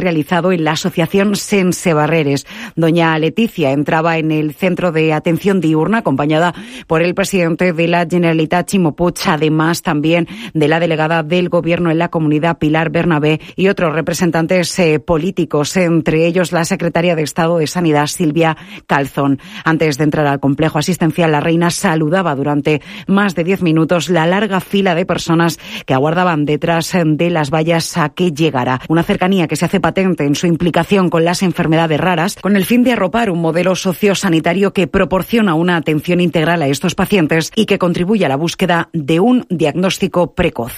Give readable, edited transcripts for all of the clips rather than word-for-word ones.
realizado en la asociación Sense Barreres. Doña Leticia entraba en el centro de atención diurna acompañada por el presidente de la Generalitat, Ximo Puig, además también de la delegada del Gobierno en la comunidad, Pilar Bernabé, y otros representantes políticos, entre ellos la secretaria de Estado de Sanidad, Silvia Calzón. Antes de entrar al complejo asistencial, la reina saludaba durante más de 10 minutos la larga fila de personas que aguardaban detrás de las vallas a que llegara. Una cercanía que se hace patente en su implicación con las enfermedades raras, con el fin de arropar un modelo sociosanitario que proporciona una atención integral a estos pacientes y que contribuye a la búsqueda de un diagnóstico precoz.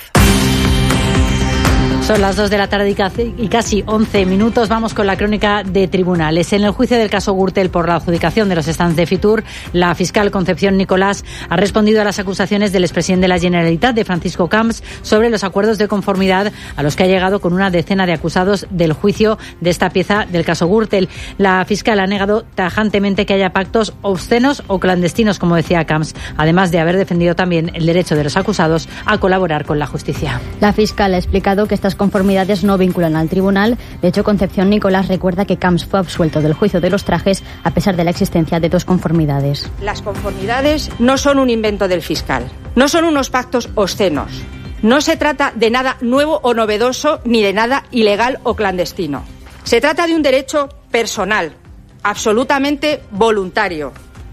Son las 2 de la tarde y casi 11 minutos. Vamos con la crónica de tribunales. En el juicio del caso Gürtel por la adjudicación de los stands de Fitur, la fiscal Concepción Nicolás ha respondido a las acusaciones del expresidente de la Generalitat, de Francisco Camps, sobre los acuerdos de conformidad a los que ha llegado con una decena de acusados del juicio de esta pieza del caso Gürtel. La fiscal ha negado tajantemente que haya pactos obscenos o clandestinos, como decía Camps, además de haber defendido también el derecho de los acusados a colaborar con la justicia. La fiscal ha explicado que estas conformidades no vinculan al tribunal. De hecho, Concepción Nicolás recuerda que Camps fue absuelto del juicio de los trajes a pesar de la existencia de 2 conformidades. Las conformidades no son un invento del fiscal, no son unos pactos obscenos. No se trata de nada nuevo o novedoso ni de nada ilegal o clandestino. Se trata de un derecho personal, absolutamente voluntario.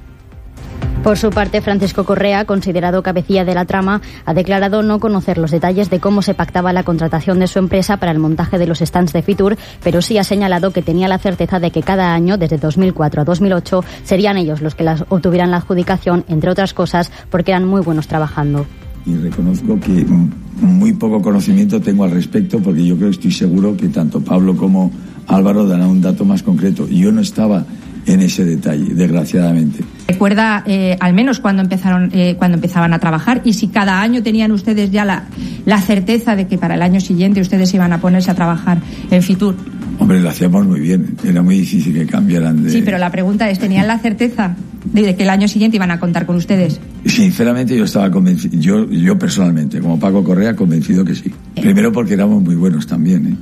Por su parte, Francisco Correa, considerado cabecilla de la trama, ha declarado no conocer los detalles de cómo se pactaba la contratación de su empresa para el montaje de los stands de Fitur, pero sí ha señalado que tenía la certeza de que cada año, desde 2004 a 2008, serían ellos los que obtuvieran la adjudicación, entre otras cosas, porque eran muy buenos trabajando. Y reconozco que muy poco conocimiento tengo al respecto, porque yo estoy seguro que tanto Pablo como Álvaro darán un dato más concreto. Yo no estaba en ese detalle, desgraciadamente. Recuerda al menos cuando empezaban a trabajar, y si cada año tenían ustedes ya la certeza de que para el año siguiente ustedes iban a ponerse a trabajar en Fitur. Hombre, lo hacíamos muy bien, era muy difícil que cambiaran de... Sí, pero la pregunta es, ¿tenían la certeza de que el año siguiente iban a contar con ustedes? Sinceramente yo estaba convencido, yo personalmente, como Paco Correa, convencido que sí. Primero porque éramos muy buenos también,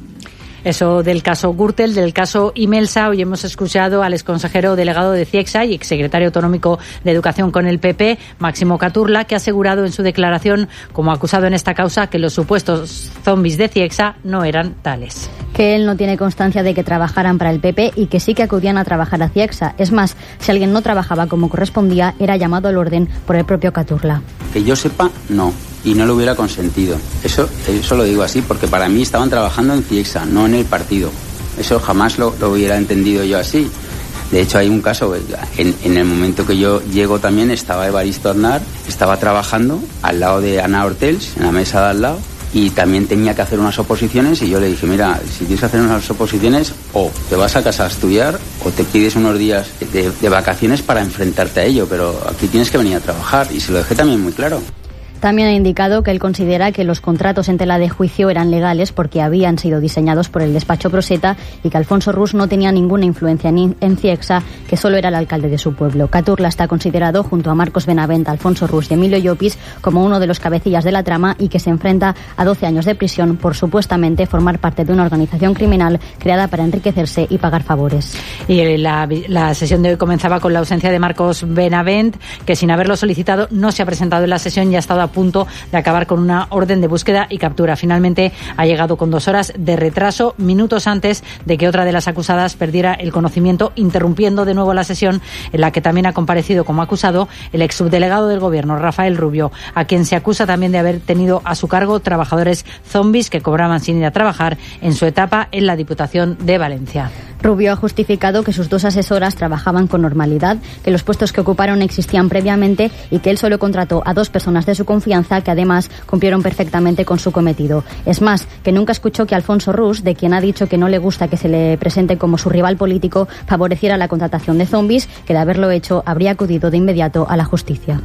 Eso del caso Gürtel, del caso Imelsa. Hoy hemos escuchado al exconsejero delegado de Ciegsa y exsecretario autonómico de Educación con el PP, Máximo Caturla, que ha asegurado en su declaración como acusado en esta causa que los supuestos zombies de Ciegsa no eran tales. Que él no tiene constancia de que trabajaran para el PP y que sí que acudían a trabajar a Ciegsa. Es más, si alguien no trabajaba como correspondía, era llamado al orden por el propio Caturla. Que yo sepa, no. Y no lo hubiera consentido. Eso lo digo así, porque para mí estaban trabajando en Ciegsa, no en el partido. Eso jamás lo hubiera entendido yo así. De hecho, hay un caso, en el momento que yo llego también estaba Evaristo Aznar, estaba trabajando al lado de Ana Hortels, en la mesa de al lado, y también tenía que hacer unas oposiciones, y yo le dije, mira, si tienes que hacer unas oposiciones, o te vas a casa a estudiar, o te pides unos días de vacaciones para enfrentarte a ello, pero aquí tienes que venir a trabajar, y se lo dejé también muy claro. También ha indicado que él considera que los contratos en tela de juicio eran legales porque habían sido diseñados por el despacho Proseta y que Alfonso Rus no tenía ninguna influencia en Ciegsa, que solo era el alcalde de su pueblo. Caturla está considerado, junto a Marcos Benavent, Alfonso Rus y Emilio Llopis, como uno de los cabecillas de la trama y que se enfrenta a 12 años de prisión por supuestamente formar parte de una organización criminal creada para enriquecerse y pagar favores. Y la sesión de hoy comenzaba con la ausencia de Marcos Benavent, que sin haberlo solicitado no se ha presentado en la sesión y ha estado a punto de acabar con una orden de búsqueda y captura. Finalmente ha llegado con 2 horas de retraso, minutos antes de que otra de las acusadas perdiera el conocimiento, interrumpiendo de nuevo la sesión, en la que también ha comparecido como acusado el exsubdelegado del Gobierno, Rafael Rubio, a quien se acusa también de haber tenido a su cargo trabajadores zombies que cobraban sin ir a trabajar en su etapa en la Diputación de Valencia. Rubio ha justificado que sus 2 asesoras trabajaban con normalidad, que los puestos que ocuparon existían previamente y que él solo contrató a 2 personas de su confianza que además cumplieron perfectamente con su cometido. Es más, que nunca escuchó que Alfonso Rus, de quien ha dicho que no le gusta que se le presente como su rival político, favoreciera la contratación de zombies, que de haberlo hecho habría acudido de inmediato a la justicia.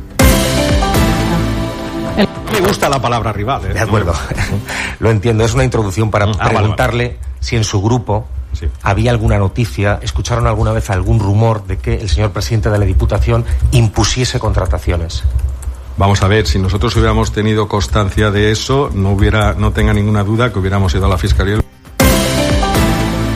Me gusta la palabra rival. De acuerdo, lo entiendo. Es una introducción para preguntarle si en su grupo había alguna noticia, escucharon alguna vez algún rumor de que el señor presidente de la Diputación impusiese contrataciones. Vamos a ver, si nosotros hubiéramos tenido constancia de eso, no tenga ninguna duda que hubiéramos ido a la Fiscalía.